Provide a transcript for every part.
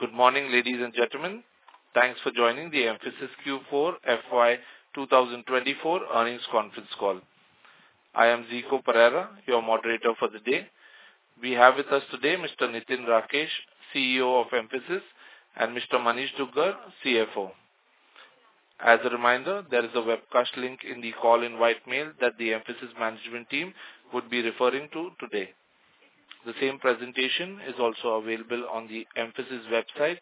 Good morning, ladies and gentlemen. Thanks for joining the Mphasis Q4 FY 2024 earnings conference call. I am Zico Pereira, your moderator for the day. We have with us today Mr. Nitin Rakesh, CEO of Mphasis, and Mr. Manish Dugar, CFO. As a reminder, there is a webcast link in the call invite mail that the Mphasis management team would be referring to today. The same presentation is also available on the Mphasis website,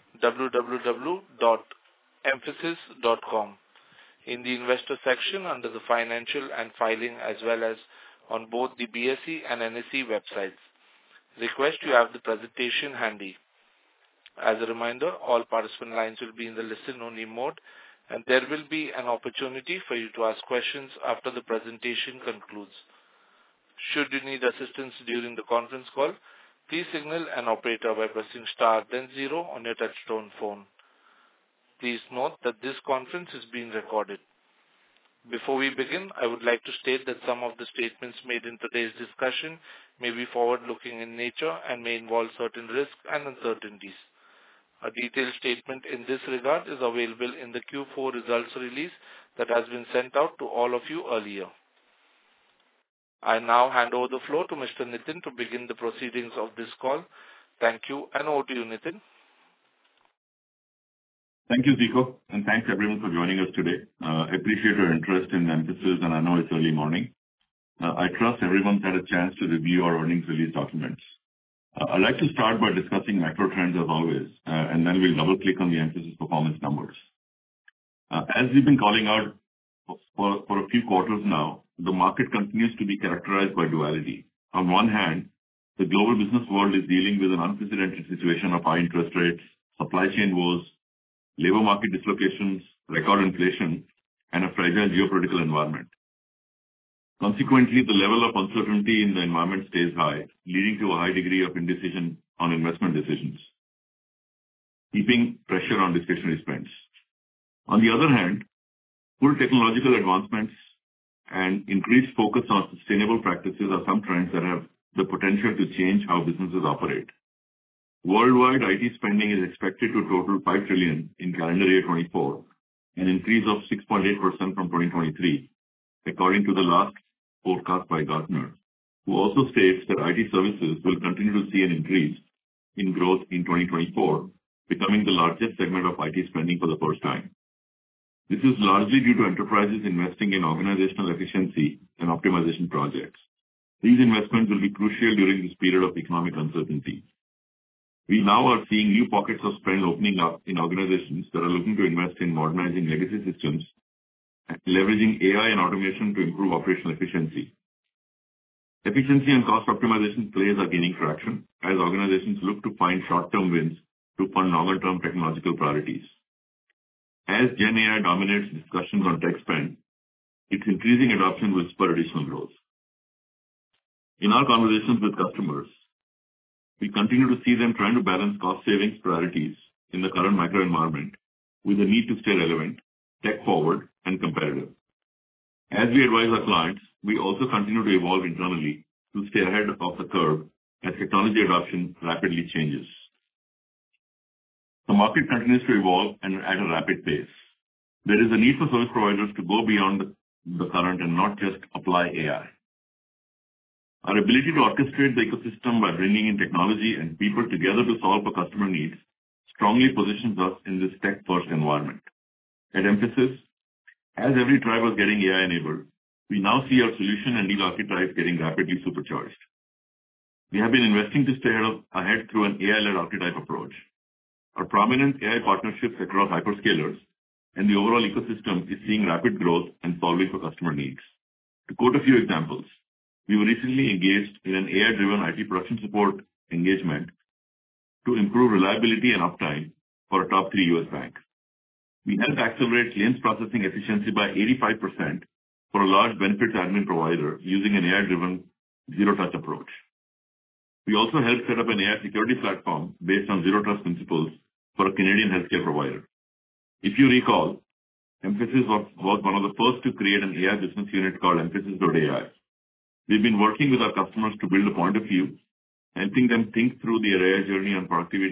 www.mphasis.com, in the investor section under the financial and filing, as well as on both the BSE and NSE websites. Request you have the presentation handy. As a reminder, all participant lines will be in the listen-only mode, and there will be an opportunity for you to ask questions after the presentation concludes. Should you need assistance during the conference call, please signal an operator by pressing star then 0 on your touchtone phone. Please note that this conference is being recorded. Before we begin, I would like to state that some of the statements made in today's discussion may be forward-looking in nature and may involve certain risks and uncertainties. A detailed statement in this regard is available in the Q4 results release that has been sent out to all of you earlier. I now hand over the floor to Mr. Nitin to begin the proceedings of this call. Thank you, and over to you, Nitin. Thank you, Zico, and thanks everyone for joining us today. I appreciate your interest in Mphasis, and I know it's early morning. I trust everyone's had a chance to review our earnings release documents. I'd like to start by discussing macro trends as always, and then we'll double-click on the Mphasis performance numbers. As we've been calling out for a few quarters now, the market continues to be characterized by duality. On one hand, the global business world is dealing with an unprecedented situation of high interest rates, supply chain woes, labor market dislocations, record inflation, and a fragile geopolitical environment. Consequently, the level of uncertainty in the environment stays high, leading to a high degree of indecision on investment decisions, keeping pressure on discretionary spends. On the other hand, full technological advancements and increased focus on sustainable practices are some trends that have the potential to change how businesses operate. Worldwide IT spending is expected to total $5 trillion in calendar year 24, an increase of 6.8% from 2023, according to the last forecast by Gartner, who also states that IT services will continue to see an increase in growth in 2024, becoming the largest segment of IT spending for the first time. This is largely due to enterprises investing in organizational efficiency and optimization projects. These investments will be crucial during this period of economic uncertainty. We now are seeing new pockets of spend opening up in organizations that are looking to invest in modernizing legacy systems and leveraging AI and automation to improve operational efficiency. Efficiency and cost optimization plays are gaining traction as organizations look to find short-term wins to fund longer-term technological priorities. As Gen AI dominates discussions on tech spend, its increasing adoption will spur additional growth. In our conversations with customers, we continue to see them trying to balance cost savings priorities in the current macro environment with the need to stay relevant, tech forward, and competitive. As we advise our clients, we also continue to evolve internally to stay ahead of the curve as technology adoption rapidly changes. The market continues to evolve and at a rapid pace. There is a need for service providers to go beyond the current and not just apply AI. Our ability to orchestrate the ecosystem by bringing in technology and people together to solve for customer needs strongly positions us in this tech-first environment. At Mphasis, as every tribe was getting AI-enabled, we now see our solution and deal archetypes getting rapidly supercharged. We have been investing to stay ahead through an AI-led archetype approach. Our prominent AI partnerships across hyperscalers and the overall ecosystem is seeing rapid growth and solving for customer needs. To quote a few examples, we were recently engaged in an AI-driven IT production support engagement to improve reliability and uptime for a top 3 US bank. We helped accelerate claims processing efficiency by 85% for a large benefits admin provider using an AI-driven zero-touch approach. We also helped set up an AI security platform based on zero-trust principles for a Canadian healthcare provider. If you recall, Mphasis was one of the first to create an AI business unit called Mphasis.ai. We've been working with our customers to build a point of view, helping them think through their AI journey on productivity and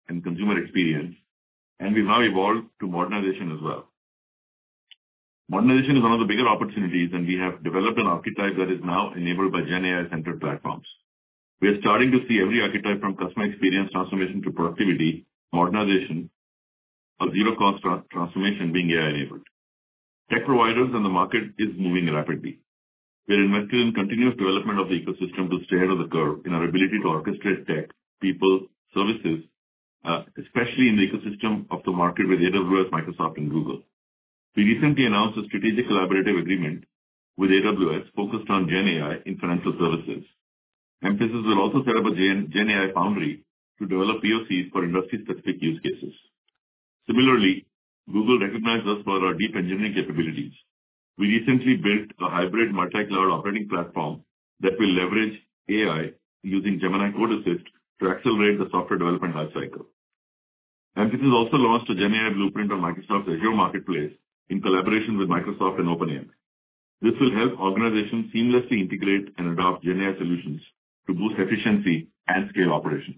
and consumer experience, and we've now evolved to modernization as well. Modernization is one of the bigger opportunities, and we have developed an archetype that is now enabled by GenAI-centered platforms. We are starting to see every archetype from customer experience transformation to productivity, modernization, or zero-cost transformation being AI-enabled. Tech providers and the market is moving rapidly. We are invested in continuous development of the ecosystem to stay ahead of the curve in our ability to orchestrate tech, people, services, especially in the ecosystem of the market with AWS, Microsoft, and Google. We recently announced a strategic collaborative agreement with AWS focused on GenAI in financial services. Mphasis will also set up a GenAI foundry to develop POCs for industry-specific use cases. Similarly, Google recognized us for our deep engineering capabilities. We recently built a hybrid multi-cloud operating platform that will leverage AI using Gemini Code Assist to accelerate the software development lifecycle. Mphasis also launched a GenAI blueprint on Microsoft's Azure Marketplace in collaboration with Microsoft and OpenAI. This will help organizations seamlessly integrate and adopt GenAI solutions to boost efficiency and scale operations.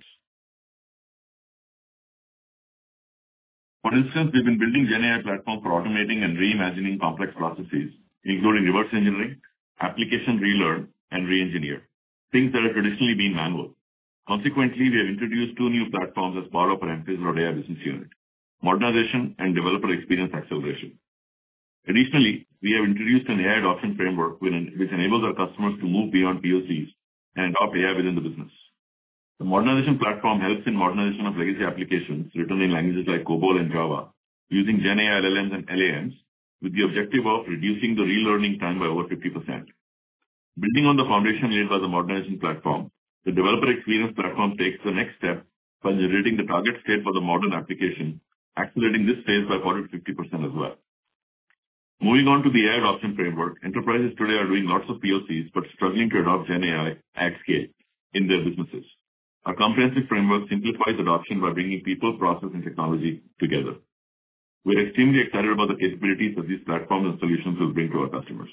For instance, we've been building GenAI platforms for automating and reimagining complex processes, including reverse engineering, application relearn, and re-engineer, things that have traditionally been manual. Consequently, we have introduced two new platforms as part of our Mphasis.ai business unit, modernization and developer experience acceleration. Additionally, we have introduced an AI adoption framework which enables our customers to move beyond POCs and adopt AI within the business. The modernization platform helps in modernization of legacy applications written in languages like COBOL and Java using GenAI LLMs and LAMs with the objective of reducing the relearning time by over 50%. Building on the foundation laid by the modernization platform, the developer experience platform takes the next step by generating the target state for the modern application, accelerating this phase by 40 to 50% as well. Moving on to the AI adoption framework, enterprises today are doing lots of POCs but struggling to adopt GenAI at scale in their businesses. Our comprehensive framework simplifies adoption by bringing people, process, and technology together. We're extremely excited about the capabilities that these platforms and solutions will bring to our customers.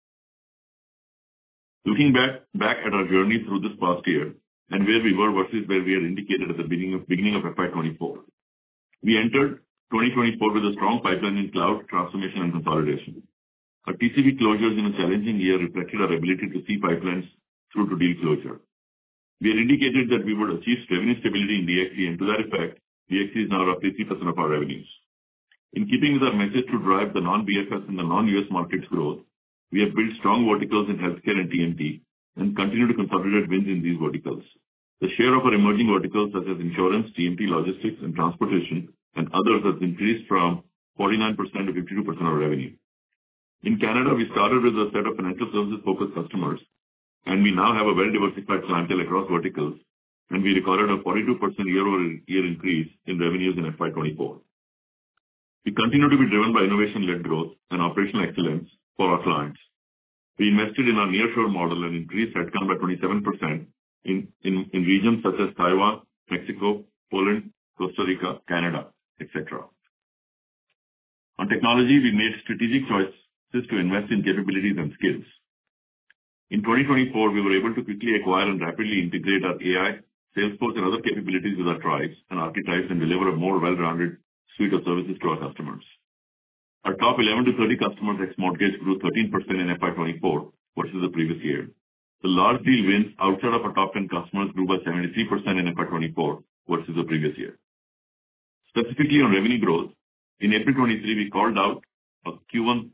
Looking back at our journey through this past year and where we were versus where we had indicated at the beginning of FY24, we entered 2024 with a strong pipeline in cloud transformation and consolidation. Our TCV closures in a challenging year reflected our ability to see pipelines through to deal closure. We had indicated that we would achieve revenue stability in DXC, and to that effect, DXC is now roughly 3% of our revenues. In keeping with our message to drive the non-BFS and the non-US markets growth, we have built strong verticals in healthcare and TMT and continue to consolidate wins in these verticals. The share of our emerging verticals such as insurance, TMT, logistics, and transportation and others has increased from 49% to 52% of revenue. In Canada, we started with a set of financial services-focused customers, and we now have a well-diversified clientele across verticals, and we recorded a 42% year-over-year increase in revenues in FY24. We continue to be driven by innovation-led growth and operational excellence for our clients. We invested in our nearshore model and increased headcount by 27% in regions such as Taiwan, Mexico, Poland, Costa Rica, Canada, etc. On technology, we made strategic choices to invest in capabilities and skills. In 2024, we were able to quickly acquire and rapidly integrate our AI, Salesforce, and other capabilities with our tribes and archetypes and deliver a more well-rounded suite of services to our customers. Our top 11 to 30 customers ex-mortgage grew 13% in FY24 versus the previous year. The large deal wins outside of our top 10 customers grew by 73% in FY24 versus the previous year. Specifically on revenue growth, in April 23, we called out a Q1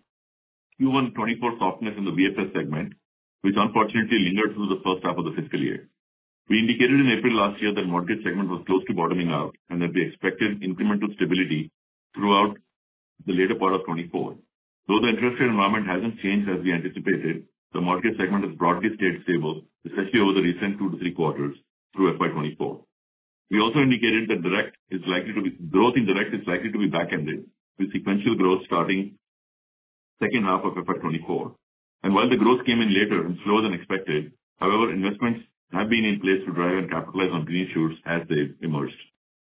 24 softness in the BFS segment, which unfortunately lingered through the first half of the fiscal year. We indicated in April last year that mortgage segment was close to bottoming out and that we expected incremental stability throughout the later part of 24. Though the interest rate environment hasn't changed as we anticipated, the mortgage segment has broadly stayed stable, especially over the recent 2 to 3 quarters through FY24. We also indicated that growth in direct is likely to be back-ended, with sequential growth starting second half of FY24. And while the growth came in later and slower than expected, however, investments have been in place to drive and capitalize on green shoots as they emerged.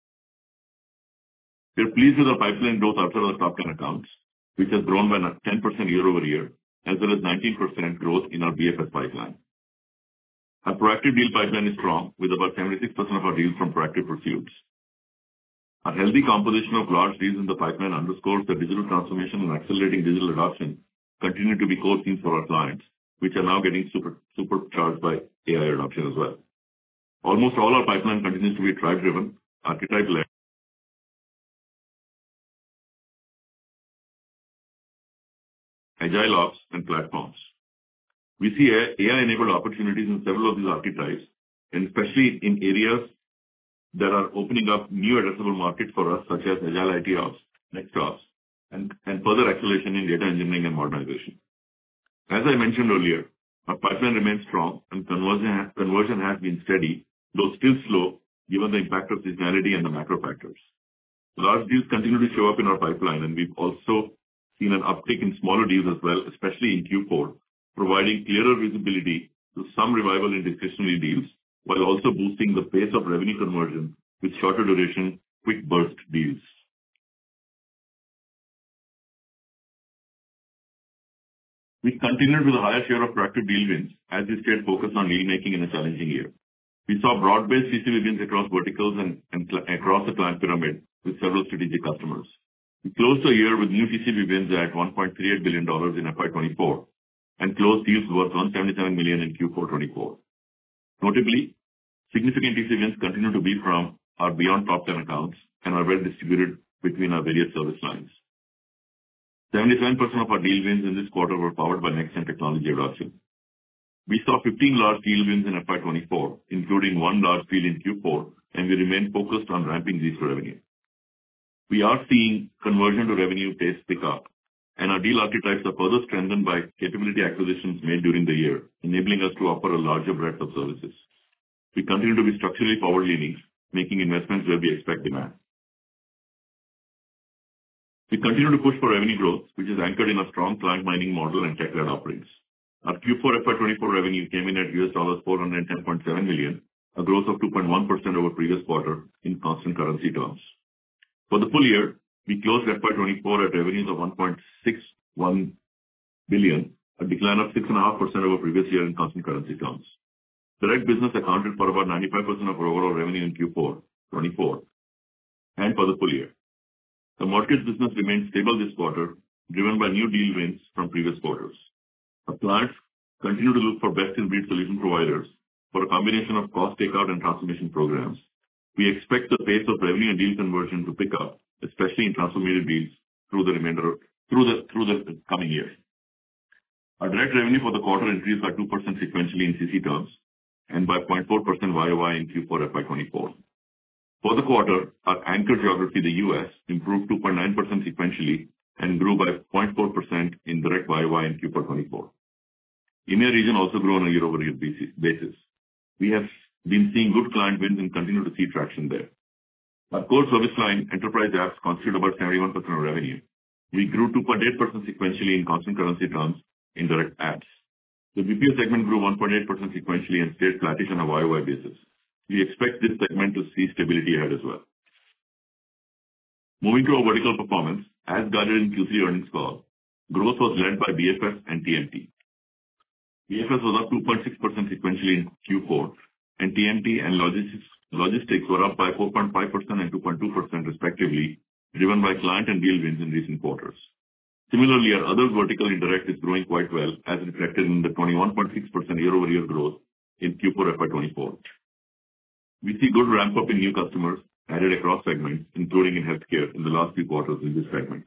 We are pleased with our pipeline growth outside of the top 10 accounts, which has grown by 10% year-over-year, as well as 19% growth in our BFS pipeline. Our proactive deal pipeline is strong, with about 76% of our deals from proactive pursuits. A healthy composition of large deals in the pipeline underscores that digital transformation and accelerating digital adoption continue to be core themes for our clients, which are now getting supercharged by AI adoption as well. Almost all our pipeline continues to be tribe-driven, archetype-led, agile ops, and platforms. We see AI-enabled opportunities in several of these archetypes, and especially in areas that are opening up new addressable markets for us, such as agile IT ops, next ops, and further acceleration in data engineering and modernization. As I mentioned earlier, our pipeline remains strong and conversion has been steady, though still slow, given the impact of seasonality and the macro factors. Large deals continue to show up in our pipeline, and we've also seen an uptick in smaller deals as well, especially in Q4, providing clearer visibility to some revival in discretionary deals, while also boosting the pace of revenue conversion with shorter duration, quick burst deals. We continued with a higher share of proactive deal wins as we stayed focused on deal making in a challenging year. We saw broad-based TCV wins across verticals and across the client pyramid with several strategic customers. We closed the year with new TCV wins at $1.38 billion in FY24 and closed deals worth $177 million in Q4 24. Notably, significant TCV wins continue to be from our beyond top 10 accounts and are well distributed between our various service lines. 77% of our deal wins in this quarter were powered by next-gen technology adoption. We saw 15 large deal wins in FY24, including one large deal in Q4, and we remain focused on ramping these to revenue. We are seeing conversion to revenue pace pick up, and our deal archetypes are further strengthened by capability acquisitions made during the year, enabling us to offer a larger breadth of services. We continue to be structurally forward-leaning, making investments where we expect demand. We continue to push for revenue growth, which is anchored in a strong client mining model and tech-led offerings. Our Q4 FY24 revenue came in at $410.7 million, a growth of 2.1% over previous quarter in constant currency terms. For the full year, we closed FY24 at revenues of $1.61 billion, a decline of 6.5% over previous year in constant currency terms. Direct business accounted for about 95% of our overall revenue in Q4 24 and for the full year. The mortgage business remained stable this quarter, driven by new deal wins from previous quarters. Our clients continue to look for best-in-breed solution providers for a combination of cost takeout and transformation programs. We expect the pace of revenue and deal conversion to pick up, especially in transformative deals through the coming year. Our direct revenue for the quarter increased by 2% sequentially in CC terms and by 0.4% YOY in Q4 FY24. For the quarter, our anchor geography, the US, improved 2.9% sequentially and grew by 0.4% in direct YOY in Q4 24. EMEA region also grew on a year-over-year basis. We have been seeing good client wins and continue to see traction there. Our core service line, enterprise apps, constitute about 71% of revenue. We grew 2.8% sequentially in constant currency terms in direct apps. The BPO segment grew 1.8% sequentially and stayed flattish on a YOY basis. We expect this segment to see stability ahead as well. Moving to our vertical performance, as guided in Q3 earnings call, growth was led by BFS and TMT. BFS was up 2.6% sequentially in Q4, and TMT and logistics were up by 4.5% and 2.2% respectively, driven by client and deal wins in recent quarters. Similarly, our other vertical indirect is growing quite well, as reflected in the 21.6% year-over-year growth in Q4 FY24. We see good ramp-up in new customers added across segments, including in healthcare, in the last few quarters in this segment.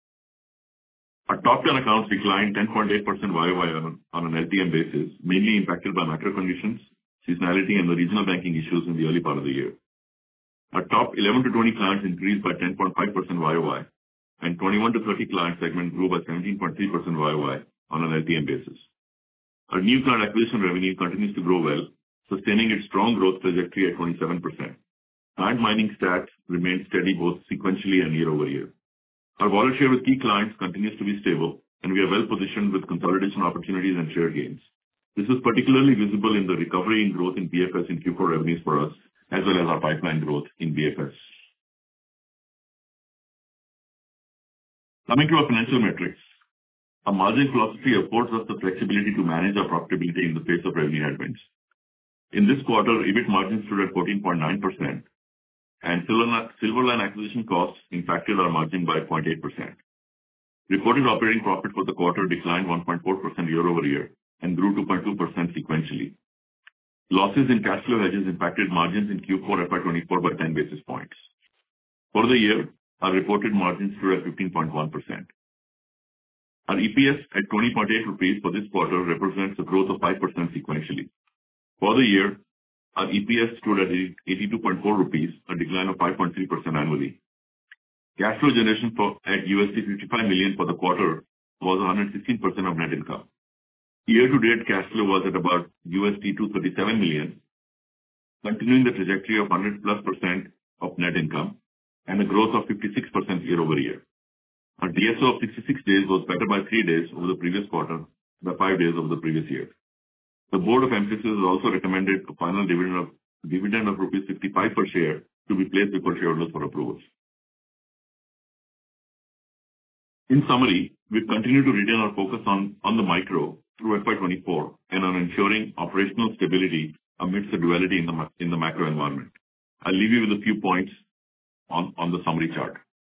Our top 10 accounts declined 10.8% YOY on an LTM basis, mainly impacted by macro conditions, seasonality, and the regional banking issues in the early part of the year. Our top 11 to 20 clients increased by 10.5% YOY, and 21 to 30 client segment grew by 17.3% YOY on an LTM basis. Our new client acquisition revenue continues to grow well, sustaining its strong growth trajectory at 27%. Client mining stats remained steady both sequentially and year-over-year. Our wallet share with key clients continues to be stable, and we are well positioned with consolidation opportunities and share gains. This is particularly visible in the recovery in growth in BFS in Q4 revenues for us, as well as our pipeline growth in BFS. Coming to our financial metrics, our margin philosophy affords us the flexibility to manage our profitability in the face of revenue headwinds. In this quarter, EBIT margin stood at 14.9%, and Silverline acquisition costs impacted our margin by 0.8%. Reported operating profit for the quarter declined 1.4% year-over-year and grew 2.2% sequentially. Losses in cash flow hedges impacted margins in Q4 FY24 by 10 basis points. For the year, our reported margins stood at 15.1%. Our EPS at 20.8 rupees for this quarter represents a growth of 5% sequentially. For the year, our EPS stood at 82.4 rupees, a decline of 5.3% annually. Cash flow generation at $55 million for the quarter was 116% of net income. Year-to-date cash flow was at about $237 million, continuing the trajectory of 100+% of net income and a growth of 56% year-over-year. Our DSO of 66 days was better by 3 days over the previous quarter, by 5 days over the previous year. The board of Mphasis has also recommended a final dividend of rupees 55 per share to be placed before shareholders for approval. In summary, we continue to retain our focus on the micro through FY24 and on ensuring operational stability amidst the duality in the macro environment. I'll leave you with a few points on the summary chart.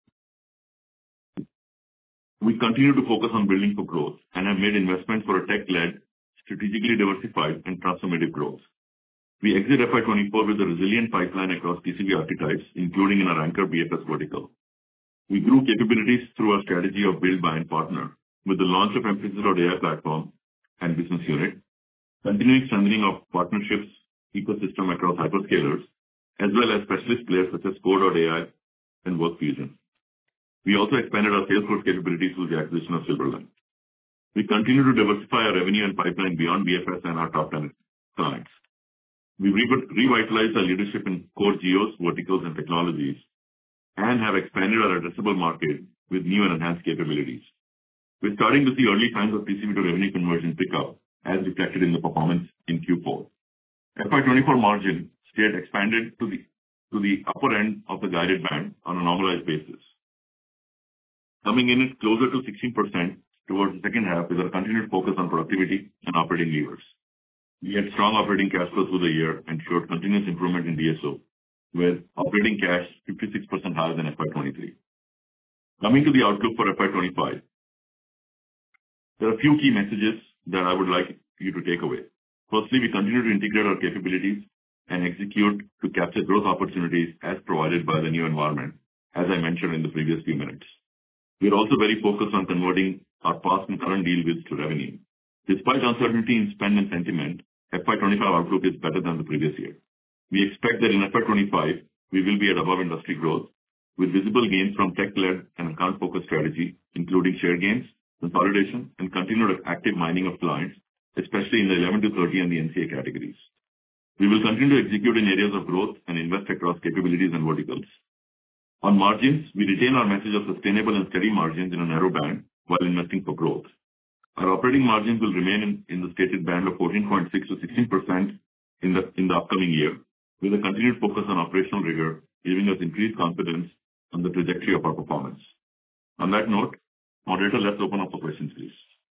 We continue to focus on building for growth and have made investments for a tech-led, strategically diversified, and transformative growth. We exit FY24 with a resilient pipeline across TCV archetypes, including in our anchor BFS vertical. We grew capabilities through our strategy of build, buy, and partner with the launch of Mphasis.ai platform and business unit, continuing strengthening of partnerships ecosystem across hyperscalers, as well as specialist players such as Core.ai and WorkFusion. We also expanded our Salesforce capabilities through the acquisition of Silverline. We continue to diversify our revenue and pipeline beyond BFS and our top 10 clients. We revitalized our leadership in core geos, verticals, and technologies, and have expanded our addressable market with new and enhanced capabilities. We're starting to see early signs of TCV to revenue conversion pickup, as reflected in the performance in Q4. FY24 margin stayed expanded to the upper end of the guided band on a normalized basis, coming in at closer to 16% towards the second half with our continued focus on productivity and operating levers. We had strong operating cash flow through the year and showed continuous improvement in DSO, with operating cash 56% higher than FY23. Coming to the outlook for FY25, there are a few key messages that I would like you to take away. Firstly, we continue to integrate our capabilities and execute to capture growth opportunities as provided by the new environment, as I mentioned in the previous few minutes. We are also very focused on converting our past and current deal wins to revenue. Despite uncertainty in spend and sentiment, FY25 outlook is better than the previous year. We expect that in FY25, we will be at above industry growth, with visible gains from tech-led and account-focused strategy, including share gains, consolidation, and continued active mining of clients, especially in the 11 to 30 and the NCA categories. We will continue to execute in areas of growth and invest across capabilities and verticals. On margins, we retain our message of sustainable and steady margins in a narrow band while investing for growth. Our operating margins will remain in the stated band of 14.6 to 16% in the upcoming year, with a continued focus on operational rigor, giving us increased confidence on the trajectory of our performance. On that note, moderator, let's open up for questions, please.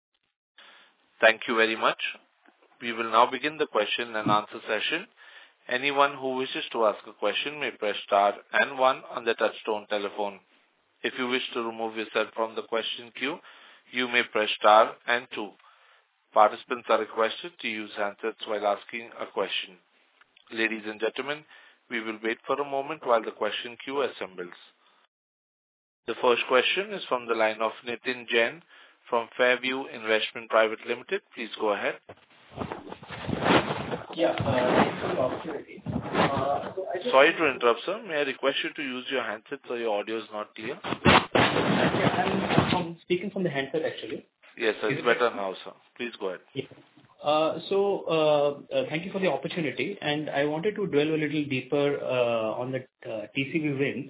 Thank you very much. We will now begin the question and answer session. Anyone who wishes to ask a question may press star and 1 on the touchtone telephone. If you wish to remove yourself from the question queue, you may press star and 2. Participants are requested to use handsets while asking a question. Ladies and gentlemen, we will wait for a moment while the question queue assembles. The first question is from the line of Nitin Jain from Fairview Investment Private Limited. Please go ahead. Thanks for the opportunity. Sorry to interrupt, sir. May I request you to use your handset so your audio is not clear? I'm speaking from the handset, actually. Yes, sir. It's better now, sir. Please go ahead. Thank you for the opportunity, and I wanted to dwell a little deeper on the TCV win.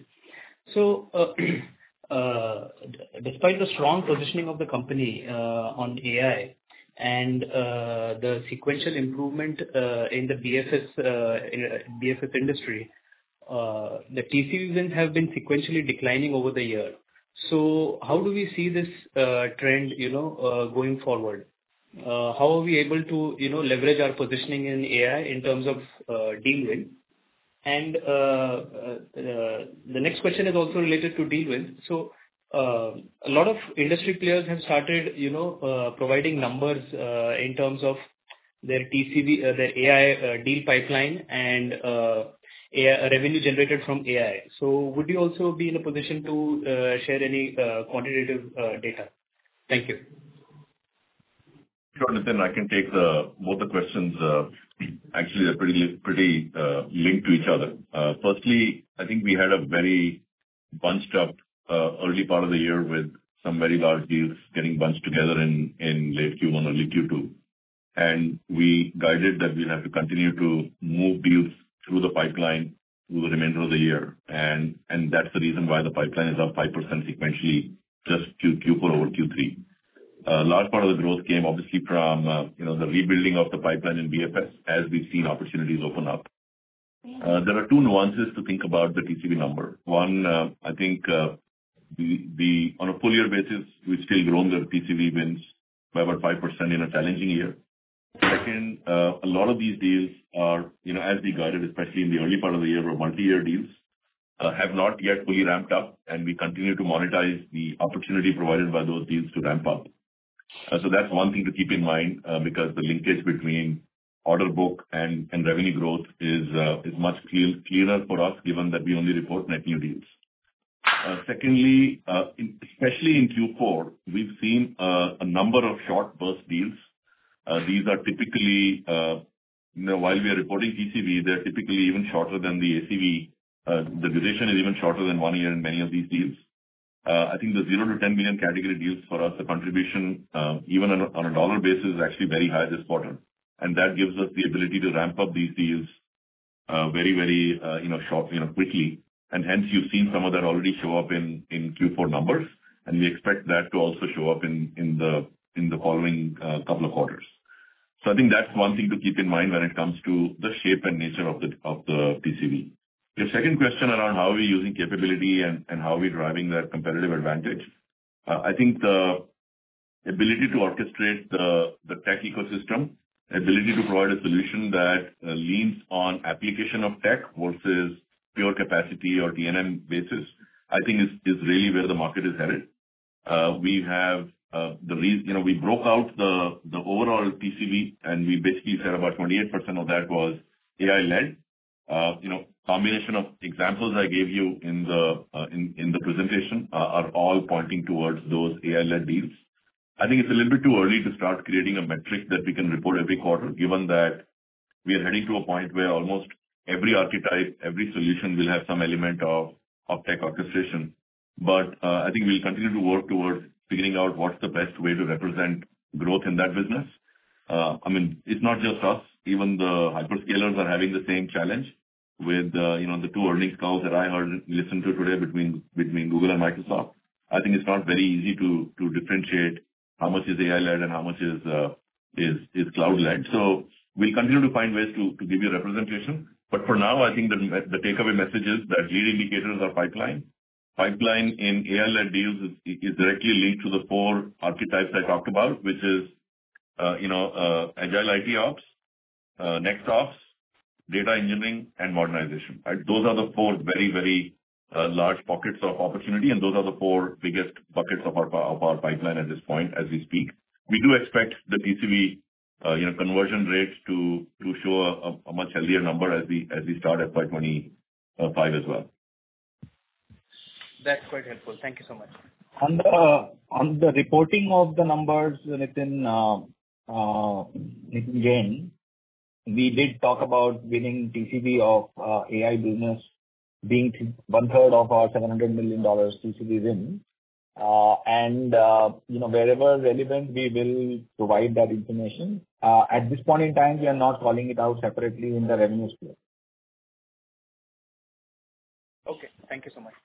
Despite the strong positioning of the company on AI and the sequential improvement in the BFS industry, the TCV wins have been sequentially declining over the year. So how do we see this trend, going forward? How are we able to, leverage our positioning in AI in terms of deal win? And the next question is also related to deal wins. So a lot of industry players have started, providing numbers in terms of their TCV, their AI deal pipeline and AI revenue generated from AI. So would you also be in a position to share any quantitative data? Thank you. Sure, Nitin, I can take both the questions. Actually, they're pretty linked to each other. Firstly, I think we had a very bunched up early part of the year with some very large deals getting bunched together in late Q1, early Q2. And we guided that we'll have to continue to move deals through the pipeline through the remainder of the year. And that's the reason why the pipeline is up 5% sequentially, just Q4 over Q3. A large part of the growth came obviously from the rebuilding of the pipeline in BFS as we've seen opportunities open up. There are two nuances to think about the TCV number. One, I think on a full year basis, we've still grown the TCV wins by about 5% in a challenging year. Second, a lot of these deals are, as we guided, especially in the early part of the year, were multi-year deals, have not yet fully ramped up, and we continue to monetize the opportunity provided by those deals to ramp up. So that's one thing to keep in mind because the linkage between order book and revenue growth is much clearer for us given that we only report net new deals. Secondly, especially in Q4, we've seen a number of short burst deals. These are typically, while we are reporting TCV, they're typically even shorter than the ACV. The duration is even shorter than 1 year in many of these deals. I think the 0 to 10 million category deals for us, the contribution, even on a dollar basis, is actually very high this quarter. And that gives us the ability to ramp up these deals very, very short, quickly. And hence, you've seen some of that already show up in Q4 numbers. And we expect that to also show up in the following couple of quarters. So I think that's one thing to keep in mind when it comes to the shape and nature of the TCV. Your second question around how we're using capability and how we're driving that competitive advantage, I think the ability to orchestrate the tech ecosystem, ability to provide a solution that leans on application of tech versus pure capacity or T&M basis, I think is really where the market is headed. We have we broke out the overall TCV, and we basically said about 28% of that was AI-led. Combination of examples I gave you in the presentation are all pointing towards those AI-led deals. I think it's a little bit too early to start creating a metric that we can report every quarter, given that we are heading to a point where almost every archetype, every solution will have some element of tech orchestration. But I think we'll continue to work towards figuring out what's the best way to represent growth in that business. I mean, it's not just us. Even the hyperscalers are having the same challenge with the two earnings calls that I listened to today between Google and Microsoft. I think it's not very easy to differentiate how much is AI-led and how much is cloud-led. So we'll continue to find ways to give you representation. But for now, I think the takeaway message is that lead indicators are pipeline. Pipeline in AI-led deals is directly linked to the 4 archetypes I talked about, which is Agile IT Ops, Next Ops, data engineering, and modernization. Right? Those are the 4 very, very large pockets of opportunity, and those are the 4 biggest buckets of our pipeline at this point as we speak. We do expect the TCV conversion rates to show a much healthier number as we start FY25 as well. That's quite helpful. Thank you so much. On the reporting of the numbers, Nitin Jain, we did talk about winning TCV of AI business being 1/3 of our $700 million TCV win. And wherever relevant, we will provide that information. At this point in time, we are not calling it out separately in the revenue split. Okay. Thank you so much.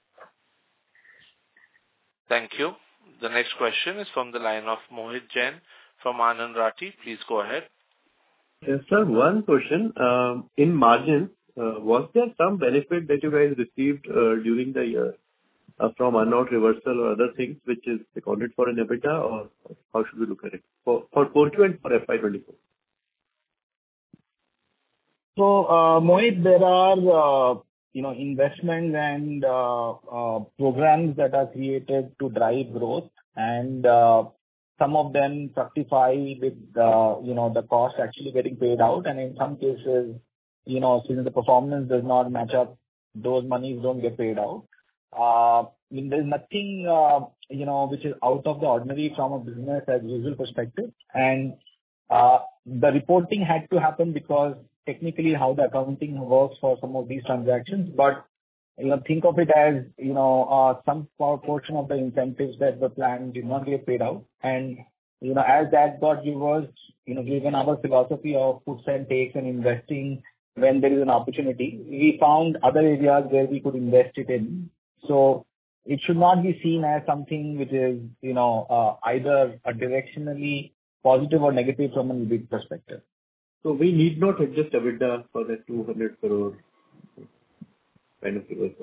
Thank you. The next question is from the line of Mohit Jain from Anand Rathi. Please go ahead. Yes, sir. One question. In margin, was there some benefit that you guys received during the year from earnout reversal or other things which is accounted for in EBITDA, or how should we look at it for Q4 and for FY24? So, Mohit, there are, investments and programs that are created to drive growth, and some of them fructify with, the cost actually getting paid out. And in some cases, since the performance does not match up, those monies don't get paid out. There's nothing, which is out of the ordinary from a business as usual perspective. And the reporting had to happen because technically how the accounting works for some of these transactions. But, think of it as, some portion of the incentives that were planned did not get paid out. And, as that got reversed, given our philosophy of puts and takes and investing when there is an opportunity, we found other areas where we could invest it in. So it should not be seen as something which is, either a directionally positive or negative from an EBIT perspective. So we need not adjust EBITDA for that 200 crore kind of reversal.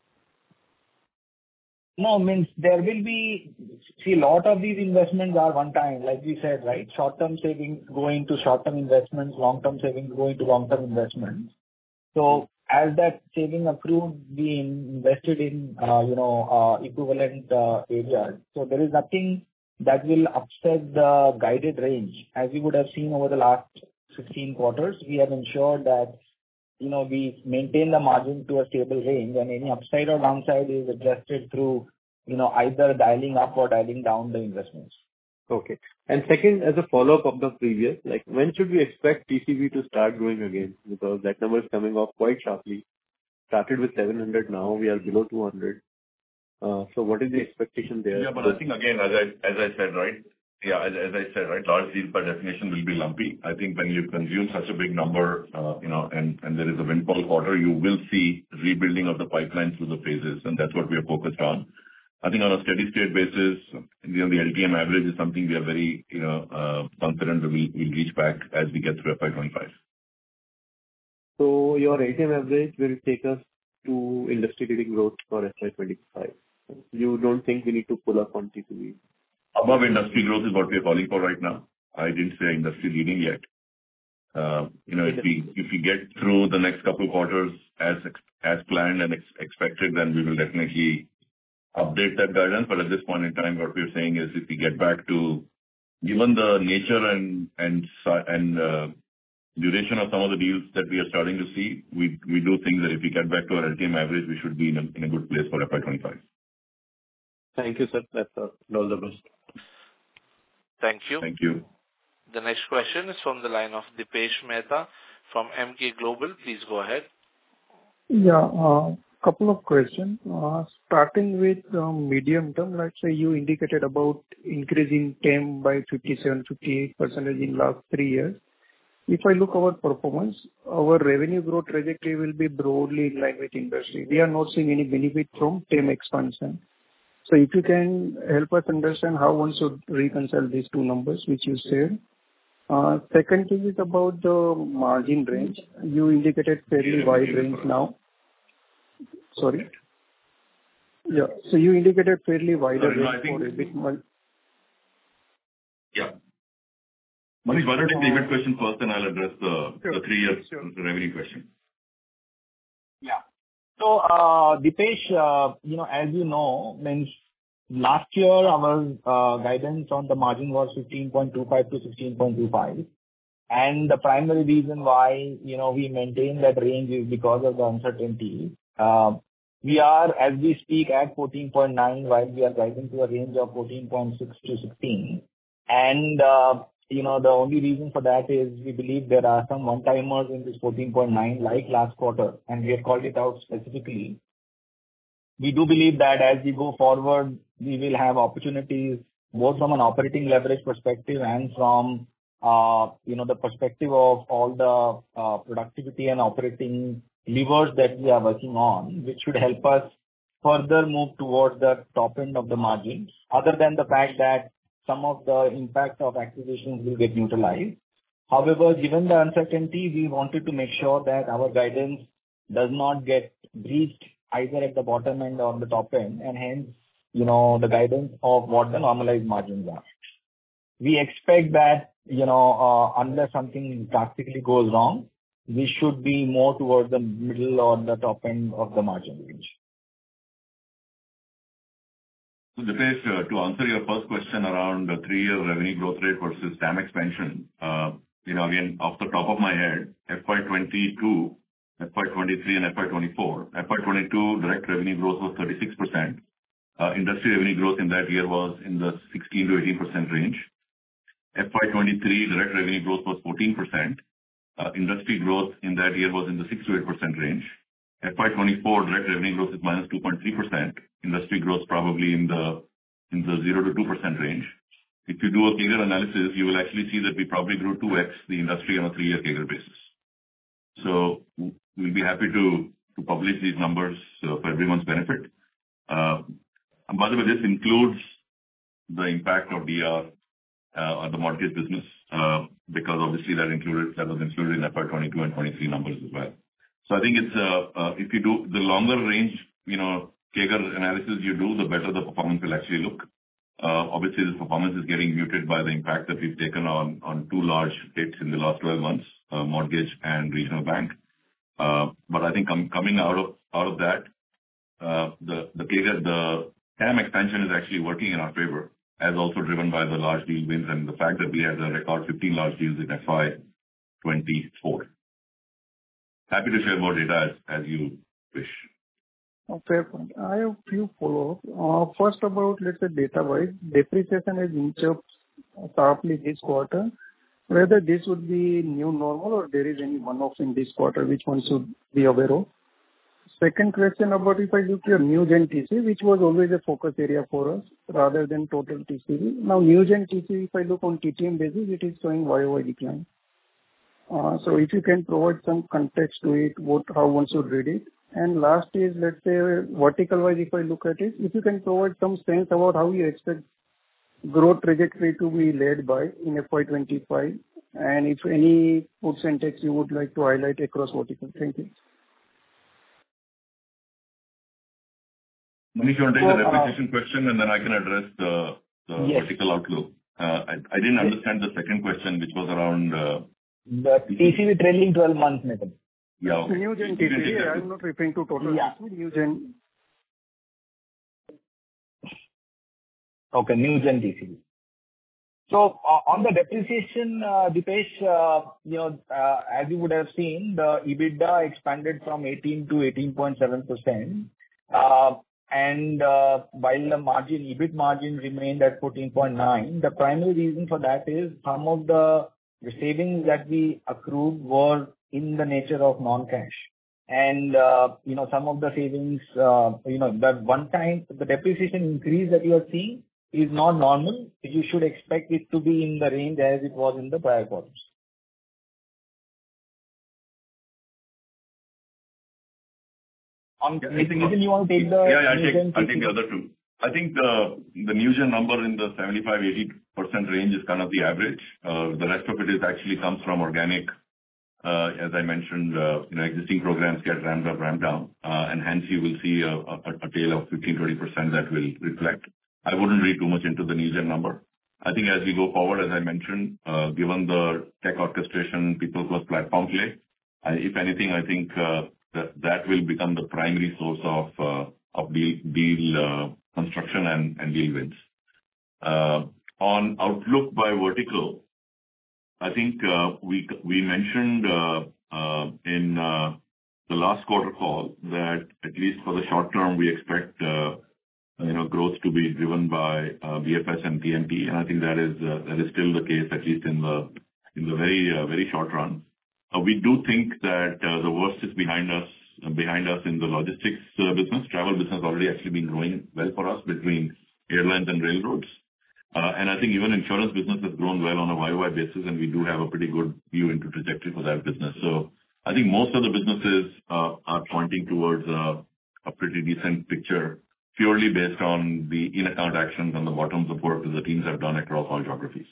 No, means there will be, a lot of these investments are one time, like we said, right? Short-term savings go into short-term investments, long-term savings go into long-term investments. So as that saving accrued, we invested in, equivalent areas. So there is nothing that will upset the guided range. As you would have seen over the last 16 quarters, we have ensured that, we maintain the margin to a stable range, and any upside or downside is adjusted through, either dialing up or dialing down the investments. Okay. And second, as a follow-up of the previous, like when should we expect TCV to start growing again? Because that number is coming off quite sharply. Started with 700, now we are below 200. So what is the expectation there? Yeah, but I think again, as I said, right? Yeah, as I said, right, large deals by definition will be lumpy. I think when you consume such a big number, and there is a windfall quarter, you will see rebuilding of the pipeline through the phases, and that's what we are focused on. I think on a steady state basis, the LTM average is something we are very, confident that we'll reach back as we get through FY25. So your LTM average will take us to industry-leading growth for FY25. You don't think we need to pull up on TCV? Above industry growth is what we are calling for right now. I didn't say industry leading yet. If we get through the next couple of quarters as planned and expected, then we will definitely update that guidance. But at this point in time, what we're saying is if we get back to, given the nature and duration of some of the deals that we are starting to see, we do think that if we get back to our LTM average, we should be in a good place for FY25. Thank you, sir. That's all the best. Thank you. Thank you. The next question is from the line of Dipesh Mehta from Emkay Global. Please go ahead. Yeah, couple of questions. Starting with medium term, let's say you indicated about increasing TAM by 57-58% in last 3 years. If I look our performance, our revenue growth trajectory will be broadly in line with industry. We are not seeing any benefit from TAM expansion. So if you can help us understand how one should reconcile these two numbers which you said. Second thing is about the margin range. You indicated fairly wide range now. Sorry. Yeah. So you indicated fairly wider range for a bit more. Yeah. Manish, why don't you take the EBIT question first, and I'll address the 3 years revenue question. Yeah. So, Dipesh, as you know, means last year our guidance on the margin was 15.25 to 16.25. And the primary reason why, we maintain that range is because of the uncertainty. We are, as we speak, at 14.9, while we are guiding to a range of 14.6 to 16. And, the only reason for that is we believe there are some one-timers in this 14.9, like last quarter, and we have called it out specifically. We do believe that as we go forward, we will have opportunities both from an operating leverage perspective and from, the perspective of all the productivity and operating levers that we are working on, which should help us further move towards the top end of the margins, other than the fact that some of the impact of acquisitions will get neutralized. However, given the uncertainty, we wanted to make sure that our guidance does not get breached either at the bottom end or the top end, and hence, the guidance of what the normalized margins are. We expect that, unless something drastically goes wrong, we should be more towards the middle or the top end of the margin range. So Dipesh, to answer your first question around the 3-year revenue growth rate versus TAM expansion, again, off the top of my head, FY22, FY23, and FY24. FY22 direct revenue growth was 36%. Industry revenue growth in that year was in the 16 to 18% range. FY23 direct revenue growth was 14%. Industry growth in that year was in the 6 to 8% range. FY24 direct revenue growth is minus 2.3%. Industry growth probably in the 0 to 2% range. If you do a CAGR analysis, you will actually see that we probably grew 2x the industry on a 3-year CAGR basis. So we'll be happy to publish these numbers for everyone's benefit. And by the way, this includes the impact of DR on the mortgage business, because obviously that was included in FY22 and 23 numbers as well. So I think it's if you do the longer range, CAGR analysis you do, the better the performance will actually look. Obviously, this performance is getting muted by the impact that we've taken on 2 large hits in the last 12 months, mortgage and regional bank. But I think coming out of that, the TAM expansion is actually working in our favor, as also driven by the large deal wins and the fact that we had a record 15 large deals in FY24. Happy to share more data as you wish. Fair point. I have a few follow-ups. First about, let's say, data-wise, depreciation has inched up sharply this quarter. Whether this would be new normal or there is any one-off in this quarter which one should be aware of. Second question about if I look at your new gen TCV, which was always a focus area for us rather than total TCV. Now, new gen TCV, if I look on TTM basis, it is showing YOY decline. So if you can provide some context to it, how one should read it. And last is, let's say, vertical-wise, if I look at it, if you can provide some sense about how you expect growth trajectory to be led by in FY25, and if any puts and takes you would like to highlight across verticals. Thank you. Manish, you want to take the depreciation question, and then I can address the vertical outlook. I didn't understand the second question, which was around the TCV trailing 12 months, Nitin. Yeah. Okay. New gen TCV, I'm not referring to total TCV, new gen. Okay, new gen TCV. So on the depreciation, Dipesh, as you would have seen, the EBITDA expanded from 18 to 18.7%. And while the EBIT margin remained at 14.9, the primary reason for that is some of the savings that we accrued were in the nature of non-cash. And, some of the savings, that one time, the depreciation increase that you are seeing is not normal. You should expect it to be in the range as it was in the prior quarters. Nitin, you want to take the I'll take the other two. I think the new gen number in the 75-80% range is kind of the average. The rest of it is actually comes from organic. As I mentioned, existing programs get ramped up, ramped down, and hence you will see a tail of 15-20% that will reflect. I wouldn't read too much into the new gen number. I think as we go forward, as I mentioned, given the tech orchestration, people plus platform play, if anything, I think that will become the primary source of deal construction and deal wins. On outlook by vertical, I think we mentioned in the last quarter call that at least for the short term, we expect growth to be driven by BFS and TMT, and I think that is still the case, at least in the very short run. We do think that the worst is behind us in the logistics business. Travel business already actually been growing well for us between airlines and railroads. And I think even insurance business has grown well on a YOY basis, and we do have a pretty good view into trajectory for that business. So I think most of the businesses are pointing towards a pretty decent picture, purely based on the in-account actions and the bottoms of work that the teams have done across all geographies.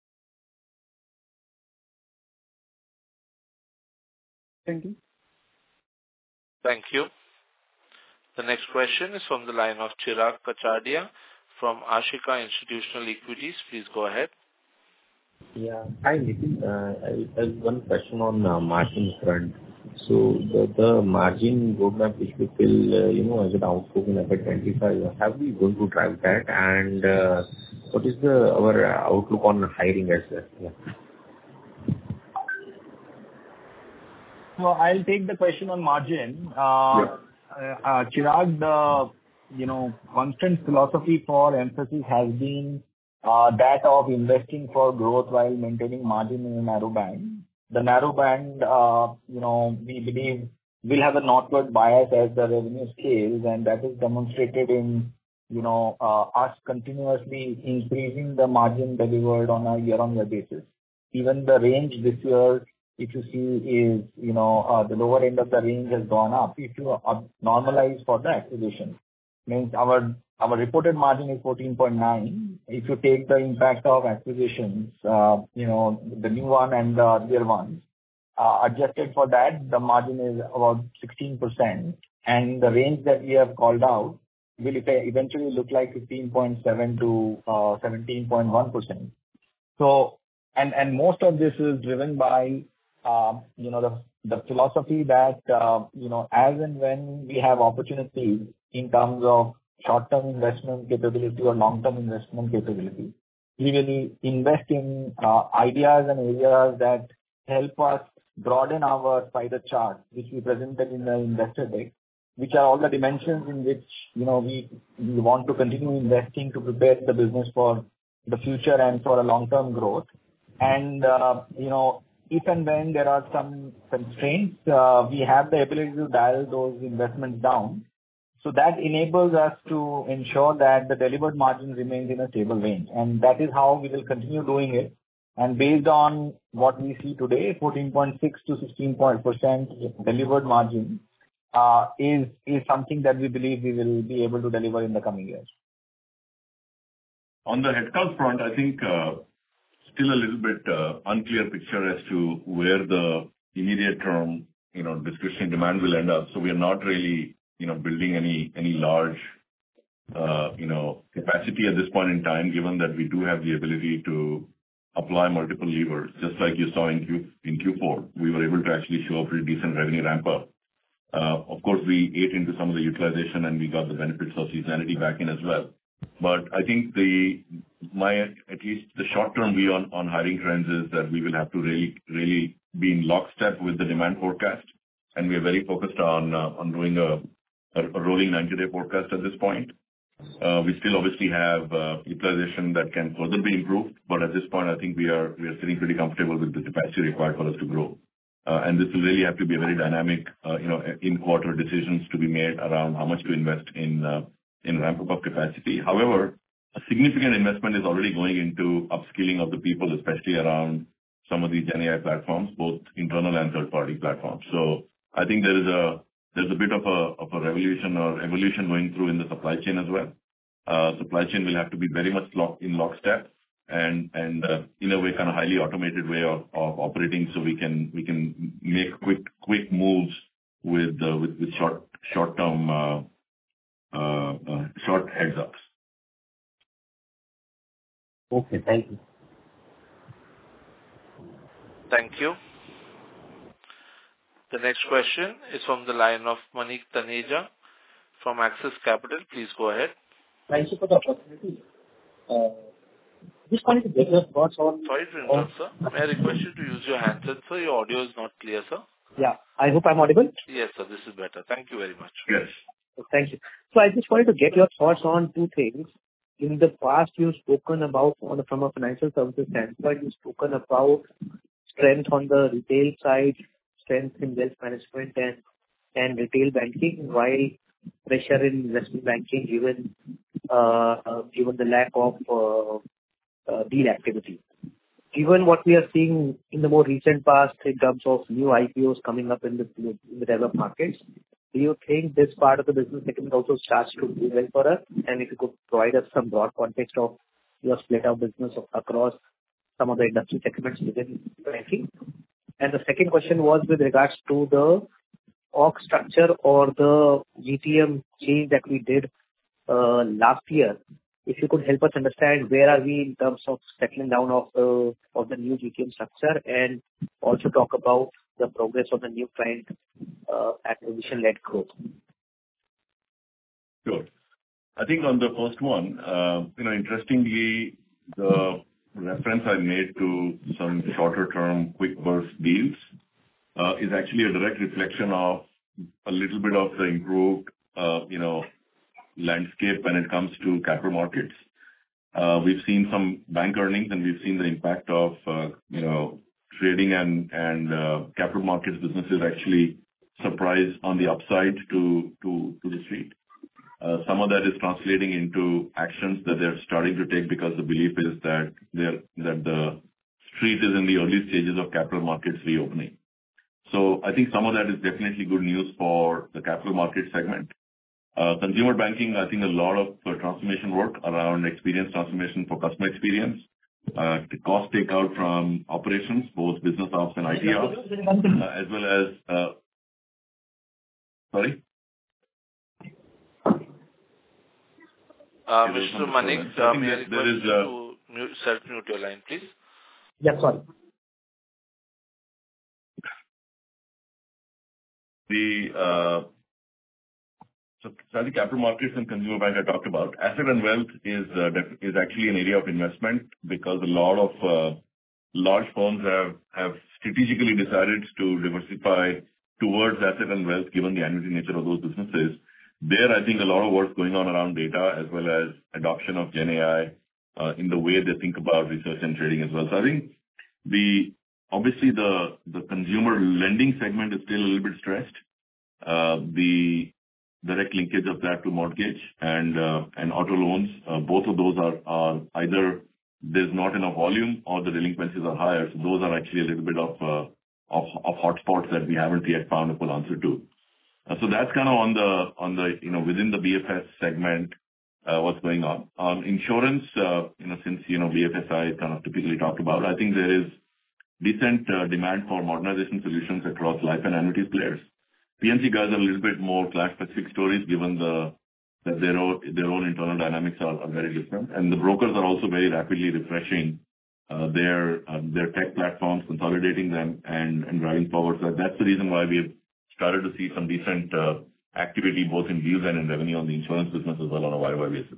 Thank you. Thank you. The next question is from the line of Chirag Kachhadiya from Ashika Institutional Equities. Please go ahead. Yeah. Hi, Nitin. I have one question on margin front. So the margin roadmap which we feel, as an outlook in FY 25, how are we going to drive that? And what is our outlook on hiring as well? Yeah. So I'll take the question on margin. Chirag, the constant philosophy for Mphasis has been that of investing for growth while maintaining margin in a narrow band. The narrow band, we believe will have a northward bias as the revenue scales, and that is demonstrated in us continuously increasing the margin delivered on a year-on-year basis. Even the range this year, if you see, is the lower end of the range has gone up. If you normalize for the acquisition, means our reported margin is 14.9. If you take the impact of acquisitions, the new one and the earlier ones, adjusted for that, the margin is about 16%. And the range that we have called out will eventually look like 15.7 to 17.1%. So, and most of this is driven by, the philosophy that, as and when we have opportunities in terms of short-term investment capability or long-term investment capability, we will invest in ideas and areas that help us broaden our spider chart, which we presented in the investor deck, which are all the dimensions in which, we want to continue investing to prepare the business for the future and for a long-term growth. And, if and when there are some constraints, we have the ability to dial those investments down. So that enables us to ensure that the delivered margin remains in a stable range. And that is how we will continue doing it. And based on what we see today, 14.6 to 16% delivered margin is something that we believe we will be able to deliver in the coming years. On the headcount front, I think still a little bit unclear picture as to where the immediate term, discretionary demand will end up. So we are not really, building any large, capacity at this point in time, given that we do have the ability to apply multiple levers. Just like you saw in Q4, we were able to actually show a pretty decent revenue ramp up. Of course, we ate into some of the utilization and we got the benefits of seasonality back in as well. But I think at least the short-term view on hiring trends is that we will have to really be in lockstep with the demand forecast. And we are very focused on doing a rolling 90-day forecast at this point. We still obviously have utilization that can further be improved, but at this point, I think we are sitting pretty comfortable with the capacity required for us to grow. And this will really have to be a very dynamic, in-quarter decisions to be made around how much to invest in ramp-up of capacity. However, a significant investment is already going into upskilling of the people, especially around some of these GenAI platforms, both internal and third-party platforms. So I think there's a bit of a revolution or evolution going through in the supply chain as well. Supply chain will have to be very much in lockstep and in a way, kind of highly automated way of operating, so we can make quick moves with short-term short heads ups. Okay, thank you. Thank you. The next question is from the line of Manik Taneja from Axis Capital. Please go ahead. Thank you for the opportunity. Just wanted to get your thoughts on... Sorry to interrupt, sir. May I request you to use your handset, sir? Your audio is not clear, sir. Yeah. I hope I'm audible. Yes, sir. This is better. Thank you very much. Yes. Thank you. So I just wanted to get your thoughts on two things. In the past, you've spoken about, from a financial services standpoint, you've spoken about strength on the retail side, strength in wealth management and retail banking, while pressure in investment banking given the lack of deal activity. Given what we are seeing in the more recent past in terms of new IPOs coming up in the developed markets, do you think this part of the business segment also starts to do well for us? And if you could provide us some broad context of your split out business across some of the industry segments within banking. And the second question was with regards to the org structure or the GTM change that we did last year. if you could help us understand where are we in terms of settling down of the new GTM structure, and also talk about the progress of the new client acquisition-led growth. Sure. I think on the first one, interestingly, the reference I made to some shorter-term quick burst deals is actually a direct reflection of a little bit of the improved, landscape when it comes to capital markets. We've seen some bank earnings, and we've seen the impact of, trading and capital markets businesses actually surprise on the upside to the street. Some of that is translating into actions that they're starting to take because the belief is that the street is in the early stages of capital markets reopening. So I think some of that is definitely good news for the capital market segment. Consumer banking, I think a lot of transformation work around experience transformation for customer experience, the cost takeout from operations, both business ops and IT ops, as well as, sorry? Mr. Manik, may I request you to self-mute your line, please? Yeah, sorry. So I think capital markets and consumer bank I talked about. Asset and wealth is actually an area of investment because a lot of large firms have strategically decided to diversify towards asset and wealth given the annuity nature of those businesses. There, I think a lot of work going on around data as well as adoption of GenAI in the way they think about research and trading as well. So I think obviously the consumer lending segment is still a little bit stressed. The direct linkage of that to mortgage and auto loans, both of those are either there's not enough volume or the delinquencies are higher. So those are actually a little bit of hotspots that we haven't yet found a full answer to. So that's kind of on the within the BFS segment, what's going on. On insurance, since BFSI is kind of typically talked about, I think there is decent demand for modernization solutions across life and annuities players. PNC guys are a little bit more class-specific stories given that their own internal dynamics are very different. And the brokers are also very rapidly refreshing their tech platforms, consolidating them and driving forward. So that's the reason why we've started to see some decent activity both in deals and in revenue on the insurance business as well on a YOY basis.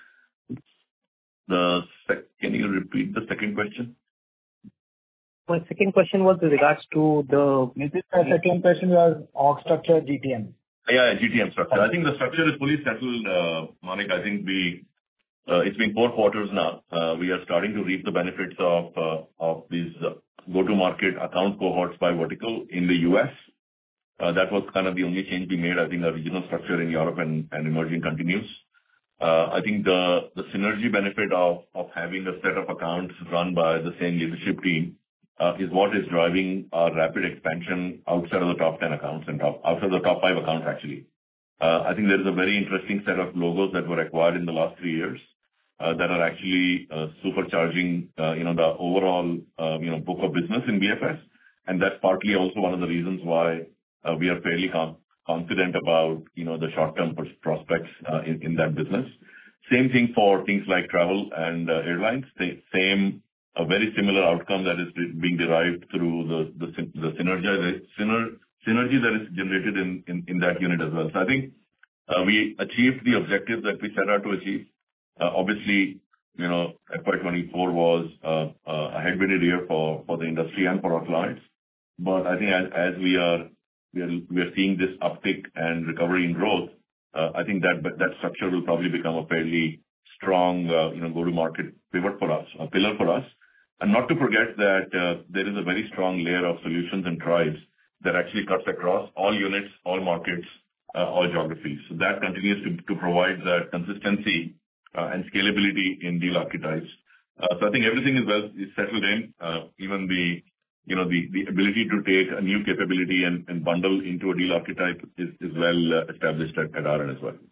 Can you repeat the second question? My second question was with regards to the second question was org structure, GTM. Yeah, GTM structure. I think the structure is fully settled, Manik. I think it's been 4 quarters now. We are starting to reap the benefits of these go-to-market account cohorts by vertical in the US. That was kind of the only change we made. I think the regional structure in Europe and emerging continues. I think the synergy benefit of having a set of accounts run by the same leadership team is what is driving our rapid expansion outside of the top 10 accounts and outside of the top 5 accounts, actually. I think there is a very interesting set of logos that were acquired in the last 3 years that are actually supercharging the overall book of business in BFS. And that's partly also one of the reasons why we are fairly confident about the short-term prospects in that business. Same thing for things like travel and airlines. A very similar outcome that is being derived through the synergy that is generated in that unit as well. So I think we achieved the objectives that we set out to achieve. Obviously, FY24 was a headwind year for the industry and for our clients. But I think as we are seeing this uptick and recovery in growth, I think that structure will probably become a fairly strong go-to-market pivot for us, a pillar for us. And not to forget that there is a very strong layer of solutions and tribes that actually cuts across all units, all markets, all geographies. So that continues to provide that consistency and scalability in deal archetypes. So I think everything is settled in. Even the ability to take a new capability and bundle into a deal archetype is well established at our end as well.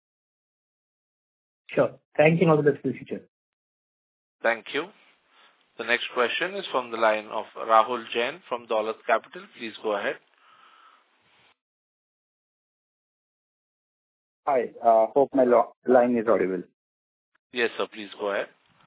Sure. Thank you. All the best for the future. Thank you. The next question is from the line of Rahul Jain from Dolat Capital. Please go ahead. Hi. Hope my line is audible. Yes, sir. Please go ahead.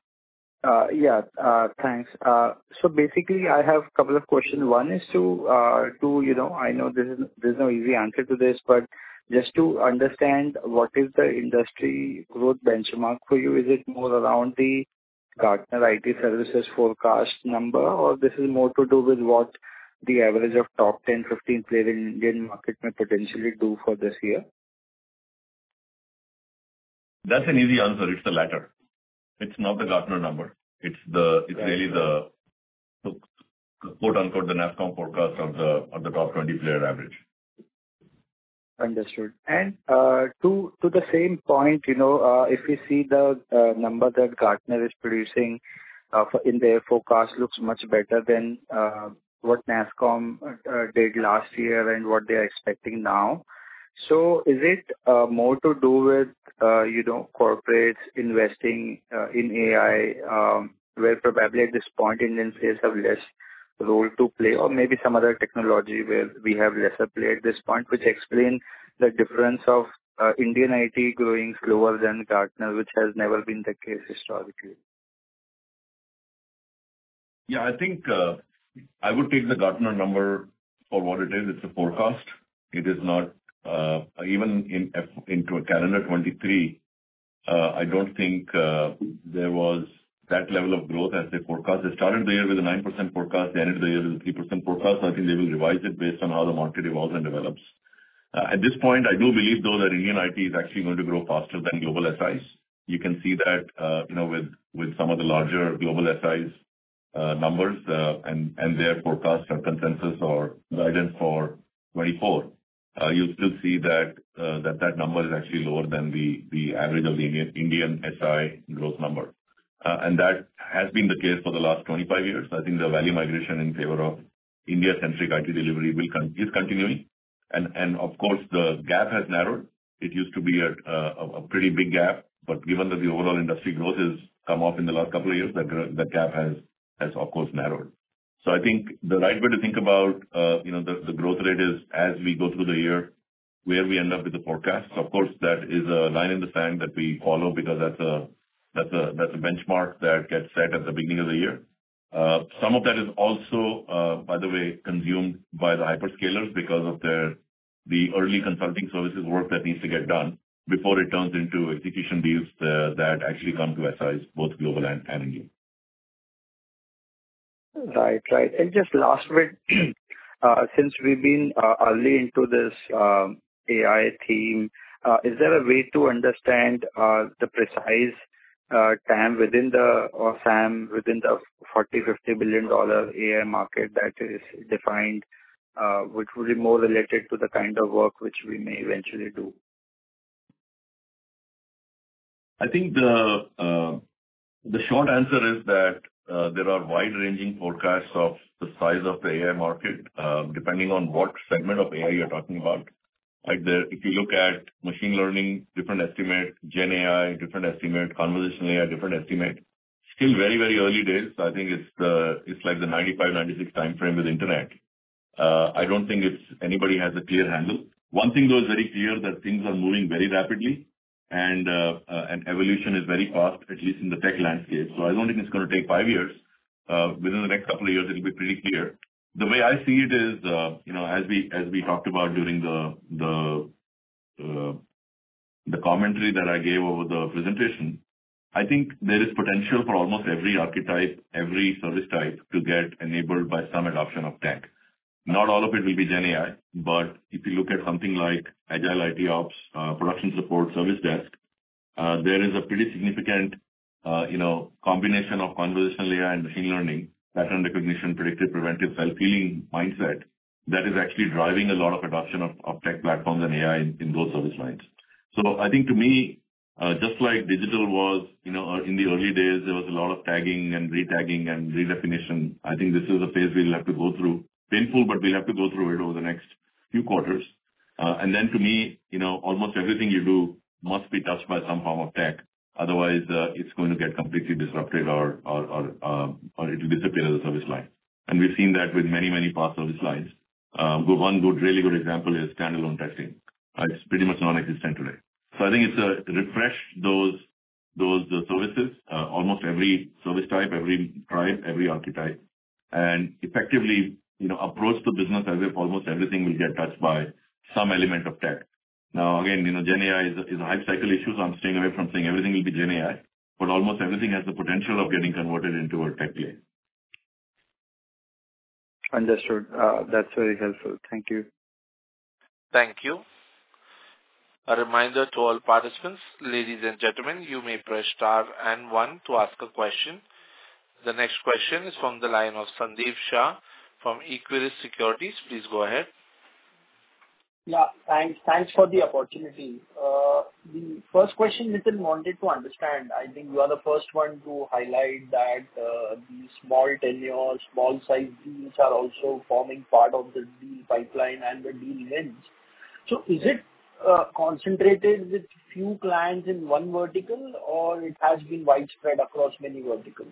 Thanks. So basically, I have a couple of questions. One is to I know there's no easy answer to this, but just to understand what is the industry growth benchmark for you? Is it more around the Gartner IT services forecast number, or this is more to do with what the average of top 10, 15 players in Indian market may potentially do for this year? That's an easy answer. It's the latter. It's not the Gartner number. It's really the quote unquote the NASSCOM forecast of the top 20 player average. Understood. And to the same point, if we see the number that Gartner is producing in their forecast looks much better than what NASSCOM did last year and what they are expecting now. So is it more to do with corporates investing in AI, where probably at this point Indian players have less role to play, or maybe some other technology where we have lesser play at this point, which explain the difference of Indian IT growing slower than Gartner, which has never been the case historically? Yeah, I think I would take the Gartner number for what it is. It's a forecast. It is not even into a calendar 23. I don't think there was that level of growth as they forecast. They started the year with a 9% forecast. They ended the year with a 3% forecast. I think they will revise it based on how the market evolves and develops. At this point, I do believe, though, that Indian IT is actually going to grow faster than global SIs. You can see that with some of the larger global SIs numbers and their forecasts or consensus or guidance for 24. You'll still see that number is actually lower than the average of the Indian SI growth number. And that has been the case for the last 25 years. I think the value migration in favor of India-centric IT delivery is continuing. And of course, the gap has narrowed. It used to be a pretty big gap, but given that the overall industry growth has come off in the last couple of years, that gap has of course narrowed. So I think the right way to think about the growth rate is as we go through the year, where we end up with the forecast. Of course, that is a line in the sand that we follow because that's a benchmark that gets set at the beginning of the year. Some of that is also, by the way, consumed by the hyperscalers because of the early consulting services work that needs to get done before it turns into execution deals that actually come to SIs, both global and Indian. Right. And just last bit, since we've been early into this AI theme, is there a way to understand the precise TAM within or SAM within the $40-50 billion AI market that is defined, which will be more related to the kind of work which we may eventually do? I think the short answer is that there are wide-ranging forecasts of the size of the AI market, depending on what segment of AI you're talking about. Like if you look at machine learning, different estimate, Gen AI, different estimate, conversational AI, different estimate. Still very, very early days. I think it's like the 95, 96 timeframe with internet. I don't think anybody has a clear handle. One thing though is very clear that things are moving very rapidly and evolution is very fast, at least in the tech landscape. So I don't think it's going to take 5 years. Within the next couple of years, it'll be pretty clear. The way I see it is, as we talked about during the commentary that I gave over the presentation, I think there is potential for almost every archetype, every service type to get enabled by some adoption of tech. Not all of it will be Gen AI, but if you look at something like Agile IT Ops, production support, service desk, there is a pretty significant, combination of conversational AI and machine learning, pattern recognition, predictive, preventive, self-healing mindset that is actually driving a lot of adoption of tech platforms and AI in those service lines. So I think to me, just like digital was, in the early days, there was a lot of tagging and retagging and redefinition. I think this is a phase we'll have to go through. Painful, but we'll have to go through it over the next few quarters. And then to me, almost everything you do must be touched by some form of tech. Otherwise, it's going to get completely disrupted or it will disappear as a service line. And we've seen that with many, many past service lines. One really good example is standalone testing. It's pretty much non-existent today. So I think it's refresh those those services, almost every service type, every tribe, every archetype, and effectively, approach the business as if almost everything will get touched by some element of tech. Now, again, Gen AI is a hype cycle issue, so I'm staying away from saying everything will be Gen AI, but almost everything has the potential of getting converted into a tech play. Understood. That's very helpful. Thank you. Thank you. A reminder to all participants, ladies and gentlemen, you may press star and one to ask a question. The next question is from the line of Sandeep Shah from Equirus Securities. Please go ahead. Yeah, thanks for the opportunity. The first question Nitin wanted to understand, I think you are the first one to highlight that the small tenure, small size deals are also forming part of the deal pipeline and the deal wins. So is it concentrated with few clients in one vertical, or it has been widespread across many verticals?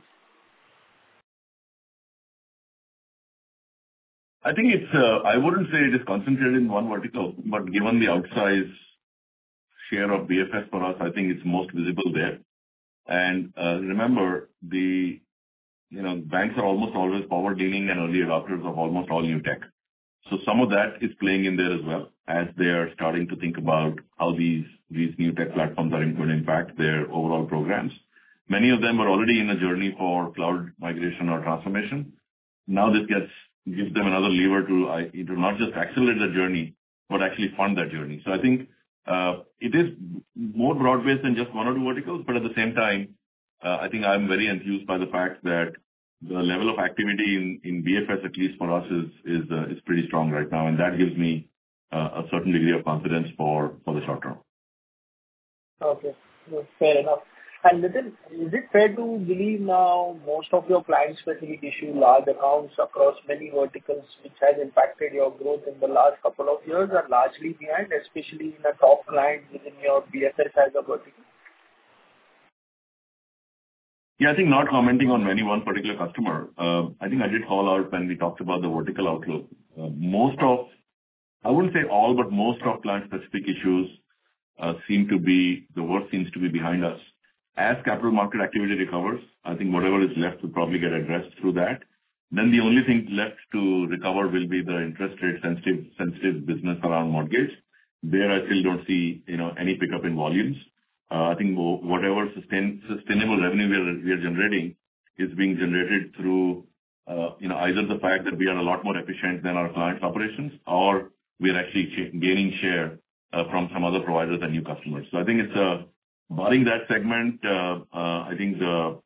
I think I wouldn't say it is concentrated in one vertical, but given the outsized share of BFS for us, I think it's most visible there. And remember, the banks are almost always forward-leaning and early adopters of almost all new tech. So some of that is playing in there as well, as they are starting to think about how these new tech platforms are going to impact their overall programs. Many of them are already in a journey for cloud migration or transformation. Now this gives them another lever to not just accelerate the journey, but actually fund that journey. So I think it is more broad-based than just one or two verticals, but at the same time, I think I'm very enthused by the fact that the level of activity in BFS, at least for us, is pretty strong right now, and that gives me a certain degree of confidence for the short term. Okay, fair enough. And Nitin, is it fair to believe now most of your client-specific issue, large accounts across many verticals, which has impacted your growth in the last couple of years, are largely behind, especially in a top client within your BFS as a vertical? Yeah, I think not commenting on any one particular customer. I think I did call out when we talked about the vertical outlook. I wouldn't say all, but most of client-specific issues the worst seems to be behind us. As capital market activity recovers, I think whatever is left will probably get addressed through that. Then the only thing left to recover will be the interest rate sensitive business around mortgage. There I still don't see any pickup in volumes. I think whatever sustainable revenue we are generating is being generated through either the fact that we are a lot more efficient than our clients' operations, or we are actually gaining share from some other providers and new customers. So I think it's barring that segment, I think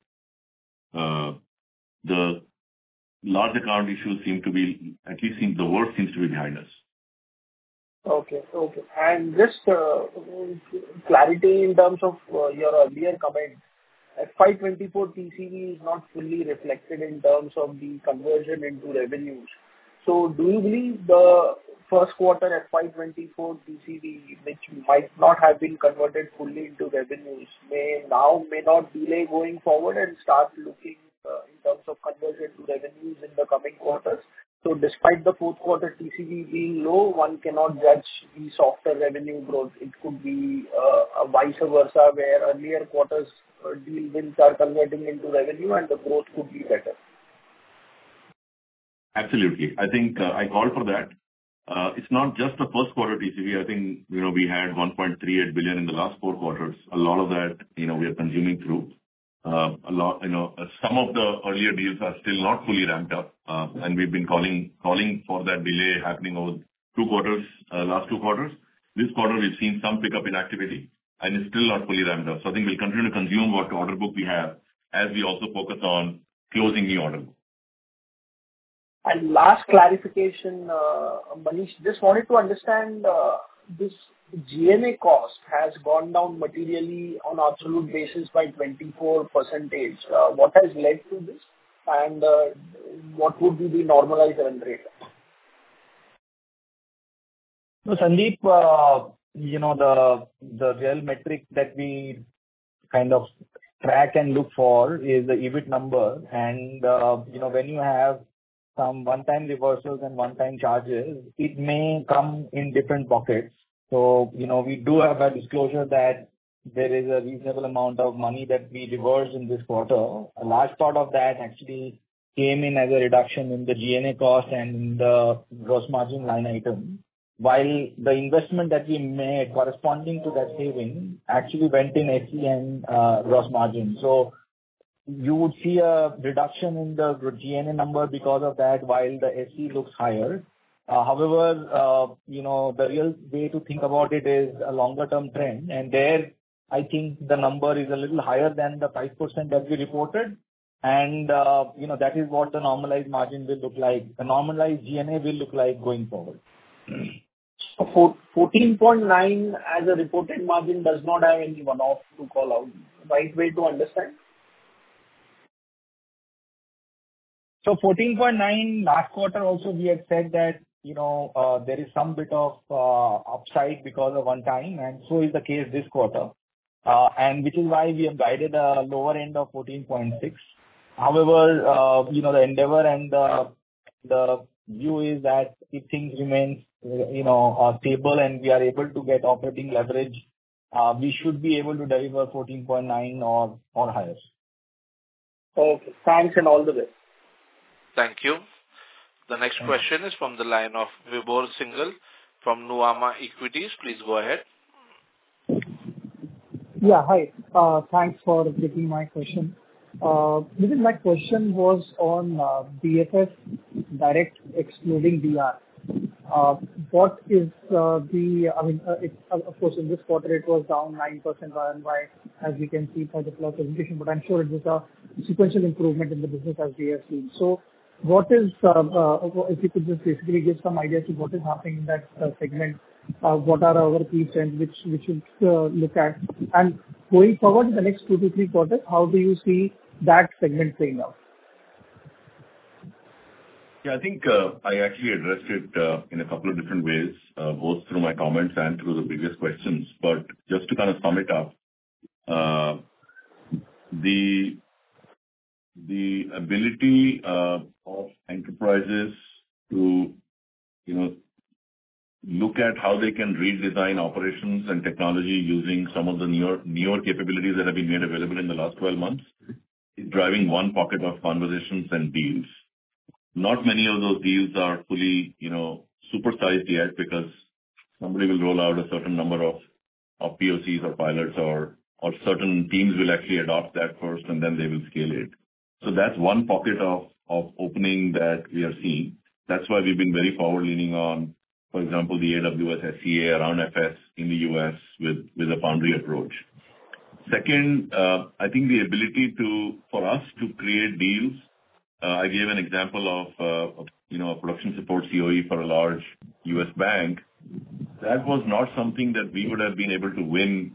the large account issues seem to be, at least the worst seems to be behind us. Okay. And just clarity in terms of your earlier comment, FY24 TCV is not fully reflected in terms of the conversion into revenues. So do you believe the first quarter FY24 TCV, which might not have been converted fully into revenues, may not delay going forward and start looking in terms of conversion to revenues in the coming quarters? So despite the fourth quarter TCV being low, one cannot judge the softer revenue growth. It could be a vice versa, where earlier quarters deal wins are converting into revenue and the growth could be better. Absolutely. I think I called for that. It's not just the first quarter TCV. I think we had 1.38 billion in the last 4 quarters. A lot of that we are consuming through. Some of the earlier deals are still not fully ramped up, and we've been calling for that delay happening over 2 quarters, last 2 quarters. This quarter we've seen some pickup in activity, and it's still not fully ramped up. So I think we'll continue to consume what order book we have as we also focus on closing new order book. And last clarification, Manish, just wanted to understand this G&A cost has gone down materially on absolute basis by 24%. What has led to this, and what would be the normalized run rate? So Sandeep, the real metric that we kind of track and look for is the EBIT number. And when you have some one-time reversals and one-time charges, it may come in different buckets. So we do have a disclosure that there is a reasonable amount of money that we reversed in this quarter. A large part of that actually came in as a reduction in the G&A cost and in the gross margin line item, while the investment that we made corresponding to that saving actually went in SE and gross margin. So you would see a reduction in the G&A number because of that, while the SE looks higher. However, the real way to think about it is a longer-term trend, and there I think the number is a little higher than the 5% that we reported, and that is what the normalized margin will look like. The normalized G&A will look like going forward. So 14.9 as a reported margin does not have any one-off to call out. Right way to understand? So 14.9 last quarter also we had said that there is some bit of upside because of one time, and so is the case this quarter, and which is why we have guided a lower end of 14.6. However, the endeavor and the view is that if things remain stable and we are able to get operating leverage, we should be able to deliver 14.9 or higher. Okay. Thanks and all the best. Thank you. The next question is from the line of Vibhor Singhal from Nuvama Equities. Please go ahead. Yeah, hi. Thanks for taking my question. My question was on BFS Direct excluding DR. What is of course, in this quarter it was down 9% YoY, as we can see by the presentation, but I'm sure it was a sequential improvement in the business as we have seen. So what is, if you could just basically give some idea to what is happening in that segment, what are our key trends which we should look at? And going forward in the next 2 to 3 quarters, how do you see that segment playing out? Yeah, I think I actually addressed it in a couple of different ways, both through my comments and through the previous questions. But just to kind of sum it up, the ability of enterprises to look at how they can redesign operations and technology using some of the newer capabilities that have been made available in the last 12 months is driving one pocket of conversations and deals. Not many of those deals are fully supersized yet, because somebody will roll out a certain number of POCs or pilots, or certain teams will actually adopt that first and then they will scale it. So that's one pocket of opening that we are seeing. That's why we've been very forward-leaning on, for example, the AWS SCA around FS in the US with a Foundry approach. Second, I think the ability for us to create deals. I gave an example of a production support COE for a large US bank. That was not something that we would have been able to win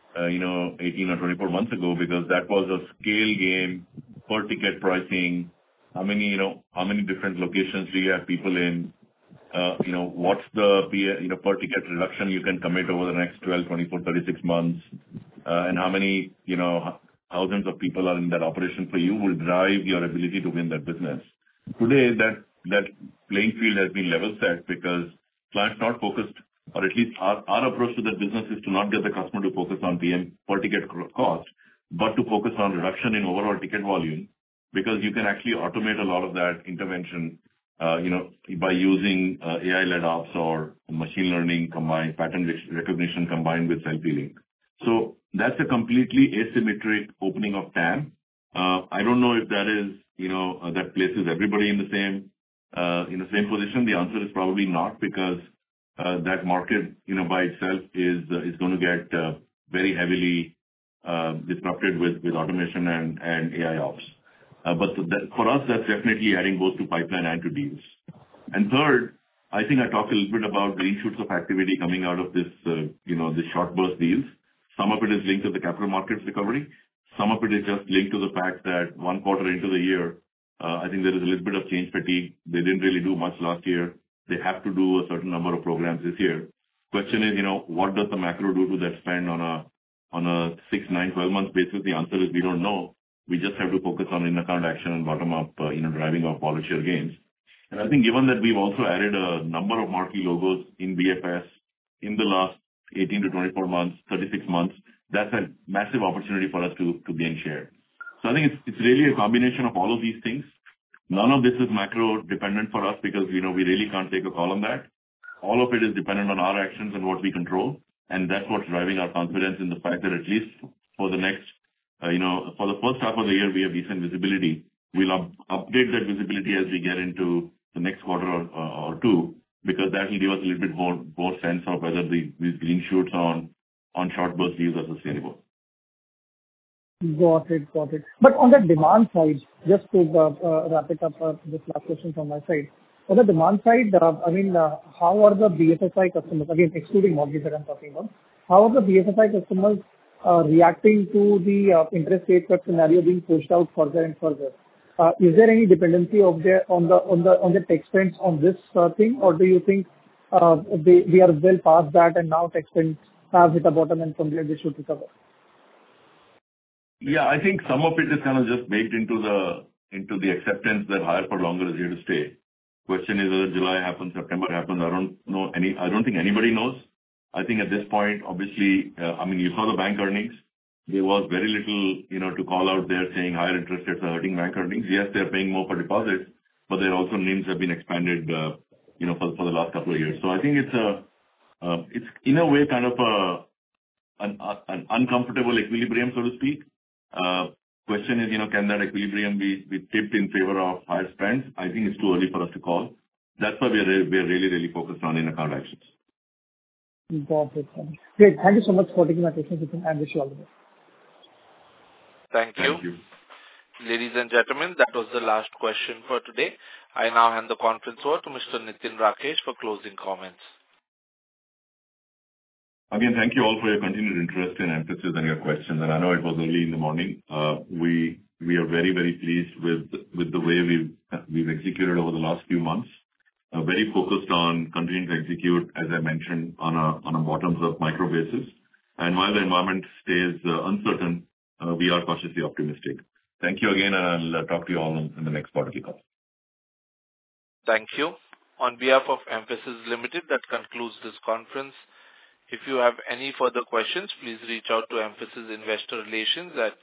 18 or 24 months ago, because that was a scale game, per ticket pricing. How many different locations do you have people in? What's the per ticket reduction you can commit over the next 12, 24, 36 months? And how many thousands of people are in that operation for you will drive your ability to win that business. Today, that playing field has been level set, because clients not focused, or at least our approach to that business is to not get the customer to focus on PM per ticket cost, but to focus on reduction in overall ticket volume, because you can actually automate a lot of that intervention by using AI-led ops or machine learning combined, pattern recognition combined with self-healing. So that's a completely asymmetric opening of TAM. I don't know if that is, that places everybody in the same position. The answer is probably not, because that market, by itself is going to get very heavily disrupted with automation and AI ops. But for us, that's definitely adding both to pipeline and to deals. And third, I think I talked a little bit about green shoots of activity coming out of this, this short burst deals. Some of it is linked to the capital markets recovery. Some of it is just linked to the fact that 1 quarter into the year, I think there is a little bit of change fatigue. They didn't really do much last year. They have to do a certain number of programs this year. Question is, what does the macro do to that spend on a 6, 9, 12 month basis? The answer is we don't know. We just have to focus on in-account action and bottom-up, driving our wallet share gains. And I think given that we've also added a number of marquee logos in BFS in the last 18 to 24 months, 36 months, that's a massive opportunity for us to gain share. So I think it's really a combination of all of these things. None of this is macro dependent for us because, we really can't take a call on that. All of it is dependent on our actions and what we control. And that's what's driving our confidence in the fact that at least for the next, for the first half of the year, we have decent visibility. We'll update that visibility as we get into the next quarter or two, because that will give us a little bit more sense of whether these green shoots on short burst deals are sustainable. Got it. But on the demand side, just to wrap it up, this last question from my side. On the demand side, how are the BFSI customers, again, excluding mortgage that I'm talking about, how are the BFSI customers reacting to the interest rate cut scenario being pushed out further and further? Is there any dependency on the tech spends on this thing, or do you think we are well past that and now tech spends have hit a bottom and from there they should recover? Yeah, I think some of it is kind of just baked into the acceptance that higher for longer is here to stay. Question is whether July happens, September happens. I don't think anybody knows. I think at this point, obviously, you saw the bank earnings. There was very little, to call out there saying higher interest rates are hurting bank earnings. Yes, they're paying more for deposits, but their also NIMs have been expanded, for the last couple of years. So I think it's in a way kind of an uncomfortable equilibrium, so to speak. Question is, can that equilibrium be tipped in favor of higher spends? I think it's too early for us to call. That's why we are really, really focused on in-account actions. Got it. Great. Thank you so much for taking my questions, and wish you all the best. Thank you. Thank you. Ladies and gentlemen, that was the last question for today. I now hand the conference over to Mr. Nitin Rakesh for closing comments. Again, thank you all for your continued interest and emphasis and your questions. And I know it was early in the morning. We are very, very pleased with the way we've executed over the last few months. Very focused on continuing to execute, as I mentioned, on a bottoms-up micro basis. And while the environment stays uncertain, we are cautiously optimistic. Thank you again, and I'll talk to you all in the next quarterly call. Thank you. On behalf of Mphasis Limited, that concludes this conference. If you have any further questions, please reach out to Mphasis Investor Relations at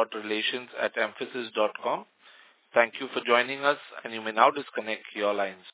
investor.relations@mphasis.com. Thank you for joining us, and you may now disconnect your lines.